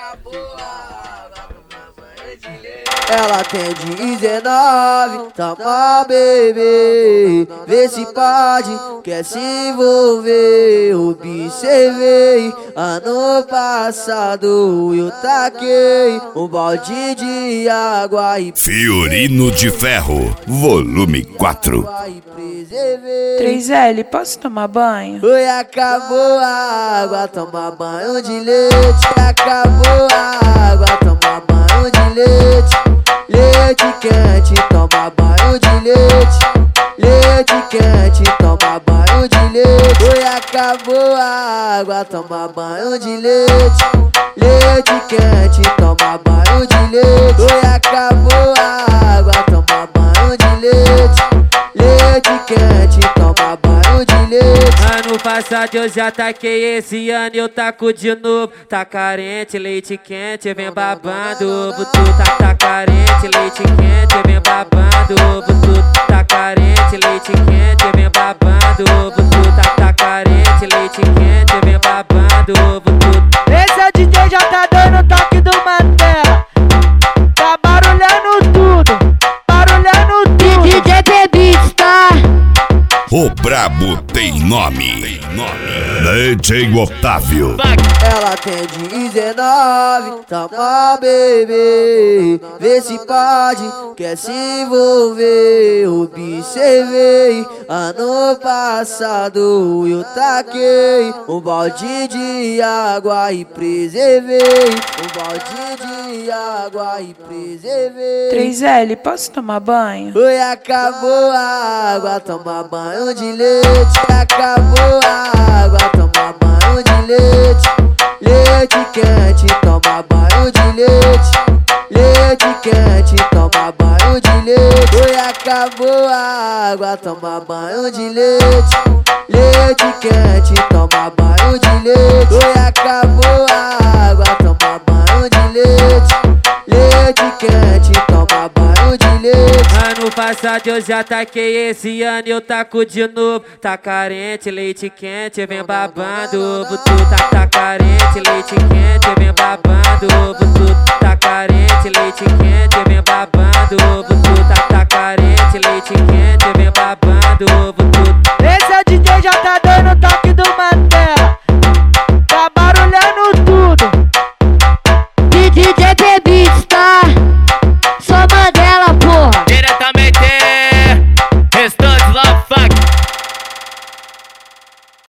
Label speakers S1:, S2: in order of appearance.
S1: Ela tem 19, toma bebê, vê se pode, quer se envolver. Observei, ano passado eu taquei um balde de água e
S2: Fiorino de Ferro, volume 4.
S3: 3L, posso tomar banho?
S1: Oi, acabou a água, toma banho de leite. Acabou a água, toma banho de leite. Leite quente, toma banho de leite. Leite quente, toma banho de leite. Oi, acabou a água, toma banho de leite. Leite quente, toma banho de leite. Oi, acabou a água, toma banho de leite. Leite quente, toma banho de leite.
S4: Ano passado eu já taquei, esse ano eu taco de novo. Tá carente, leite quente, vem babando ovo. Tu tá carente, leite quente, vem babando ovo. Tu tá carente, leite quente, vem babando ovo. Tu tá carente, leite quente, vem babando ovo.
S5: Esse é o DJ já tá dando toque do Matera. Tá barulhando tudo, barulhando tudo.
S6: DJ Beats, tá?
S2: O brabo tem nome. DJ Otávio.
S1: Ela tem 19, toma bebê, vê se pode, quer se envolver. Observei, ano passado eu taquei um balde de água e preservei. Um balde de água e preservei.
S3: 3L, posso tomar banho?
S1: Oi, acabou a água, toma banho de leite. Acabou a água, toma banho de leite. Leite quente, toma banho de leite. Leite quente, toma banho de leite. Oi, acabou a água, toma banho de leite. Leite quente, toma banho de leite. Oi, acabou a água, toma banho de leite. Leite quente, toma banho de leite.
S4: Ano passado eu já taquei, esse ano eu taco de novo. Tá carente, leite quente, vem babando ovo. Tu tá carente, leite quente, vem babando ovo.